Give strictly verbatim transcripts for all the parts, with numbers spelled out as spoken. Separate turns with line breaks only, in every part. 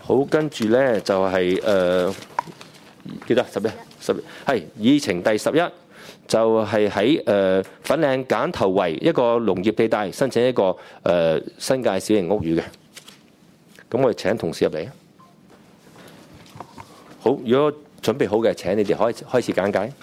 好，跟住咧就係誒幾多？十一十一係議程第十一，就係喺誒粉嶺揀頭圍一個農業地帶申請一個誒、呃、新界小型屋宇嘅。咁我哋請同事入嚟啊！好，如果準備好嘅，請你哋開開始簡介。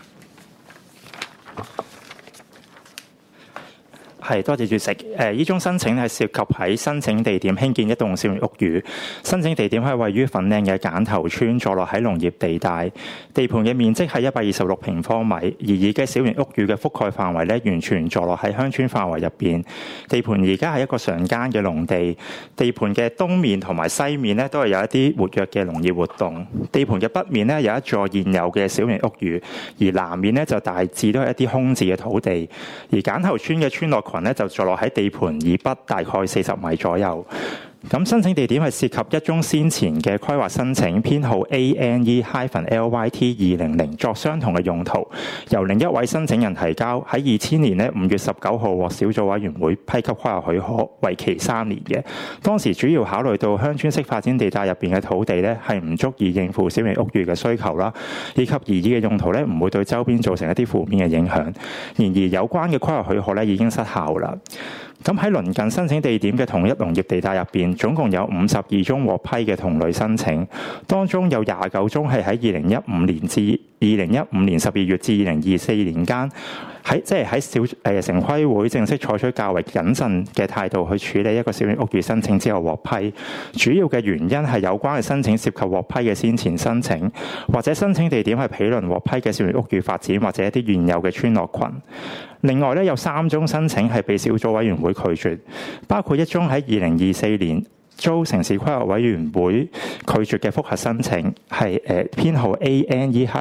係，多謝主席。誒，呢宗申請係涉及喺申請地點興建一棟小型屋宇。申請地點係位於粉嶺嘅揀頭村，坐落喺農業地帶。地盤嘅面積係一百二十六平方米，而以嘅小型屋宇嘅覆蓋範圍咧，完全坐落喺鄉村範圍入邊。地盤而家係一個常耕嘅農地。地盤嘅東面同埋西面咧，都係有一啲活躍嘅農業活動。地盤嘅北面咧，有一座現有嘅小型屋宇，而南面咧就大致都係一啲空置嘅土地。而揀頭村嘅村落群咧就坐落喺地盤以北大概四十米左右。咁申請地點係涉及一宗先前嘅規劃申請，編號 A N E L Y T 二零零，作相同嘅用途，由另一位申請人提交，喺二千年咧五月十九號獲小組委員會批給規劃許可，為期三年嘅。當時主要考慮到鄉村式發展地帶入邊嘅土地咧係唔足以應付小型屋宇嘅需求啦，以及擬議嘅用途咧唔會對周邊造成一啲負面嘅影響。然而有關嘅規劃許可咧已經失效啦。咁喺鄰近申請地點嘅同一農業地帶入邊，總共有五十二宗獲批嘅同類申請，當中有廿九宗係喺二零一五年至二零一五年十二月至二零二四年間，喺即係喺小誒城規會正式採取較為謹慎嘅態度去處理一個小型屋宇申請之後獲批。主要嘅原因係有關嘅申請涉及獲批嘅先前申請，或者申請地點係毗鄰獲批嘅小型屋宇發展，或者一啲現有嘅村落群。另外咧，有三宗申請係被小組委員會拒絕，包括一宗喺二零二四年遭城市規劃委員會拒絕嘅覆核申請，係誒編號 A N E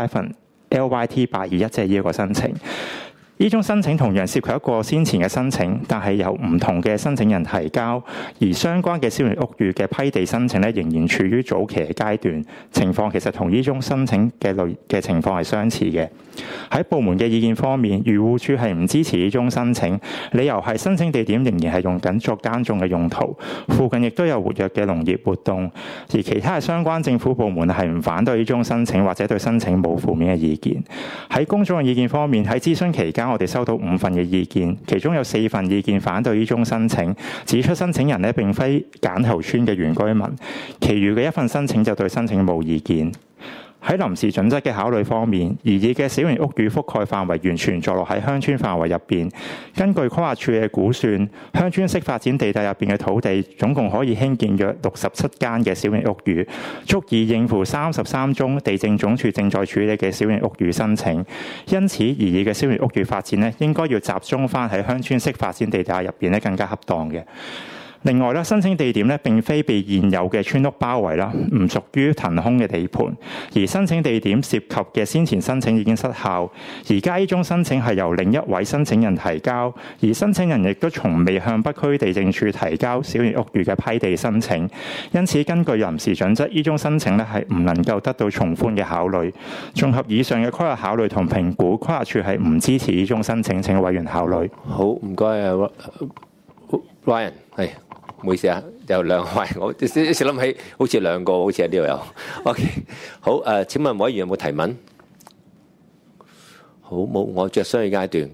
L Y T 八二一，即係呢一個申請。呢宗申請同樣涉及一個先前嘅申請，但係由唔同嘅申請人提交，而相關嘅小型屋宇嘅批地申請咧，仍然處於早期嘅階段，情況其實同呢宗申請嘅類嘅情況係相似嘅。喺部門嘅意見方面，漁護署係唔支持呢宗申請，理由係申請地點仍然係用緊作耕種嘅用途，附近亦都有活躍嘅農業活動，而其他嘅相關政府部門係唔反對呢宗申請，或者對申請冇負面嘅意見。喺公眾嘅意見方面，喺諮詢期間我哋收到五份嘅意見，其中有四份意見反對呢宗申請，指出申請人咧並非揀頭村嘅原居民，其餘嘅一份申請就對申請冇意見。喺臨時準則嘅考慮方面，擬議嘅小型屋宇覆蓋範圍完全坐落喺鄉村範圍入邊。根據規劃署嘅估算，鄉村式發展地帶入邊嘅土地總共可以興建約六十七間嘅小型屋宇，足以應付三十三宗地政總署正在處理嘅小型屋宇申請。因此，擬議嘅小型屋宇發展咧，應該要集中翻喺鄉村式發展地帶入邊咧，更加恰當嘅。另外咧，申請地點咧並非被現有嘅村屋包圍啦，唔屬於騰空嘅地盤，而申請地點涉及嘅先前申請已經失效。而家呢宗申請係由另一位申請人提交，而申請人亦都從未向北區地政處提交小型屋宇嘅批地申請，因此根據臨時準則，呢宗申請咧係唔能夠得到從寬嘅考慮。綜合以上嘅規劃考慮同評估，規劃處係唔支持呢宗申請，請委員考慮。
好，唔該啊 ，Ryan 係。唔好意思啊，有兩位，我一時諗起好似兩個，好似喺呢度有。OK， 好誒、呃，請問委員有冇提問？好冇，我着商業階段。